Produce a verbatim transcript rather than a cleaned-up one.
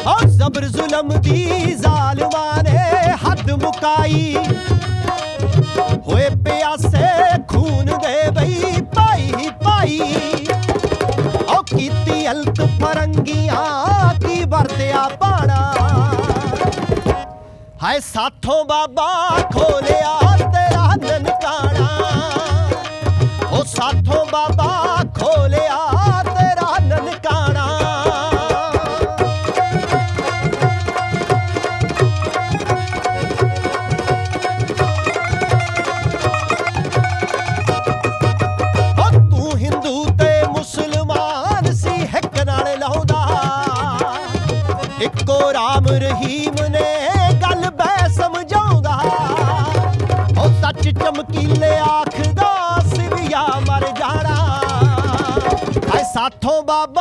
ओ जबर जुल्म दी जालिमां ने हद मुकाई होए प्यासे खून दे बई भाई भाई ओ कीती हल्क फरंगियां की वरत्या पाना हाय साथों बाबा खोलिया तेरा ननकाना ओ साथों बाबा खोलिया तेरा ननकाना ओ तू हिंदू ते मुसलमान सी हिक नाल लाउंदा इक्को राम रहीम ने गल बै समझाउंदा ओ सच चमकीले आखदा सिविया मर जाना हाय साथों बाबा